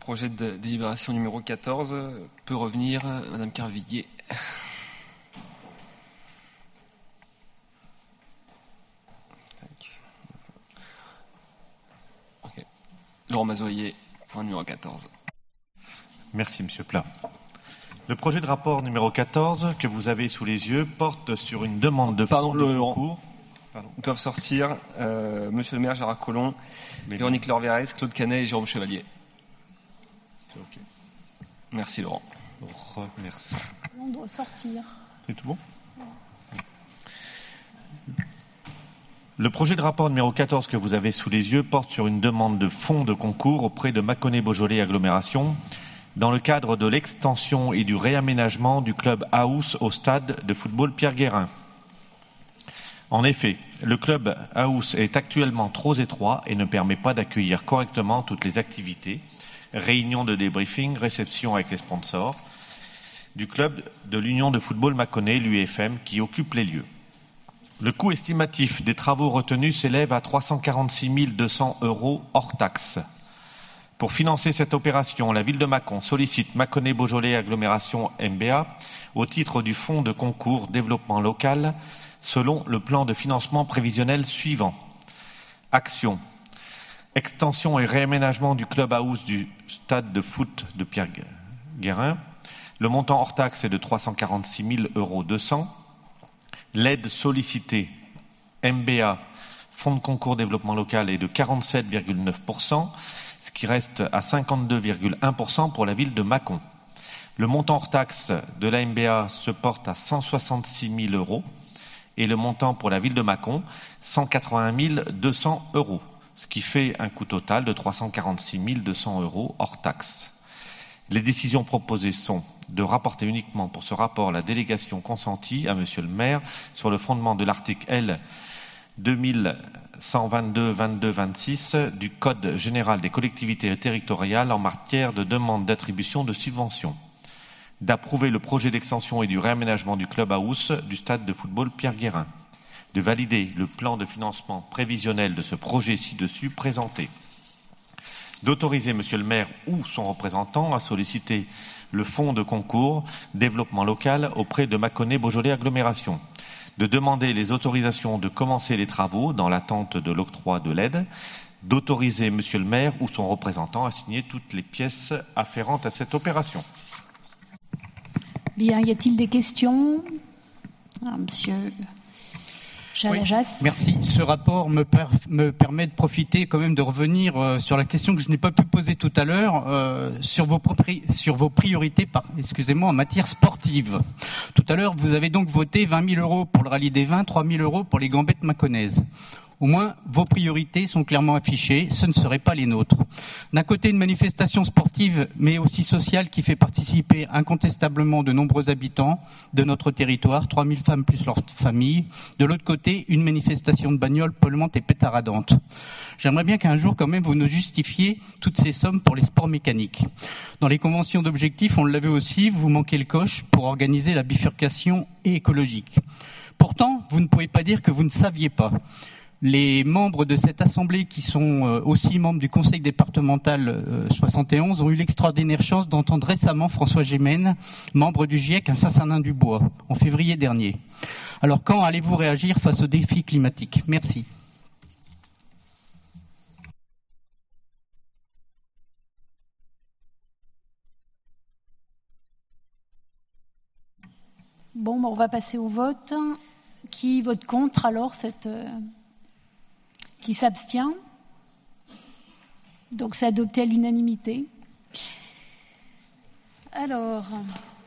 projet de délibération numéro 14 peut revenir, Madame Carvillier. Okay. Laurent Mazoyer, point numéro 14. Merci, Monsieur Plat. Le projet de rapport numéro 14 que vous avez sous les yeux porte sur une demande de fonds de concours. Doivent sortir Monsieur le maire Gérard Collomb, Véronique Lorverès, Claude Canet et Jérôme Chevalier. C'est OK. Merci Laurent. Merci. On doit sortir. C'est tout bon ? Le projet de rapport numéro 14 que vous avez sous les yeux porte sur une demande de fonds de concours auprès de Mâconnais-Beaujolais Agglomération dans le cadre de l'extension et du réaménagement du club House au stade de football Pierre Guérin. En effet, le club House est actuellement trop étroit et ne permet pas d'accueillir correctement toutes les activités, réunions de débriefing, réceptions avec les sponsors du club de l'Union de football Mâconnais, l'UFM, qui occupe les lieux. Le coût estimatif des travaux retenus s'élève à 346 200 € hors taxes. Pour financer cette opération, la ville de Mâcon sollicite Mâconnais-Beaujolais Agglomération MBA au titre du fonds de concours développement local selon le plan de financement prévisionnel suivant. Action. Extension et réaménagement du club house du stade de foot de Pierre Guérin. Le montant hors taxe est de 346 200 €. L'aide sollicitée MBA, fonds de concours développement local, est de 47,9%, ce qui reste à 52,1% pour la ville de Mâcon. Le montant hors taxe de la MBA se porte à 166 000 € et le montant pour la ville de Mâcon, 181 200 €, ce qui fait un coût total de 346 200 € hors taxe. Les décisions proposées sont de rapporter uniquement pour ce rapport la délégation consentie à Monsieur le maire sur le fondement de l'article L. 2122-22-26 du Code général des collectivités territoriales en matière de demande d'attribution de subventions, d'approuver le projet d'extension et du réaménagement du club house du stade de football Pierre Guérin, de valider le plan de financement prévisionnel de ce projet ci-dessus présenté, d'autoriser Monsieur le maire ou son représentant à solliciter le fonds de concours développement local auprès de Mâconnais-Beaujolais Agglomération, de demander les autorisations de commencer les travaux dans l'attente de l'octroi de l'aide, d'autoriser Monsieur le maire ou son représentant à signer toutes les pièces afférentes à cette opération. Bien, y a-t-il des questions ? Monsieur Jalajas. Oui, merci. Ce rapport me permet de profiter quand même de revenir sur la question que je n'ai pas pu poser tout à l'heure sur vos priorités en matière sportive. Tout à l'heure, vous avez donc voté 20 000 € pour le rallye des vins, 3 000 € pour les gambettes mâconnaises. Au moins, vos priorités sont clairement affichées, ce ne seraient pas les nôtres. D'un côté, une manifestation sportive, mais aussi sociale, qui fait participer incontestablement de nombreux habitants de notre territoire, 3000 femmes plus leurs familles. De l'autre côté, une manifestation de bagnoles polluantes et pétaradantes. J'aimerais bien qu'un jour, quand même, vous nous justifiez toutes ces sommes pour les sports mécaniques. Dans les conventions d'objectifs, on l'a vu aussi, vous manquez le coche pour organiser la bifurcation écologique. Pourtant, vous ne pouvez pas dire que vous ne saviez pas. Les membres de cette assemblée, qui sont aussi membres du conseil départemental 71, ont eu l'extraordinaire chance d'entendre récemment François Gémen, membre du GIEC à Saint-Cernin-du-Bois, en février dernier. Alors, quand allez-vous réagir face aux défis climatiques ? Merci. Bon, on va passer au vote. Qui vote contre alors qui s'abstient? Donc c'est adopté à l'unanimité. Alors,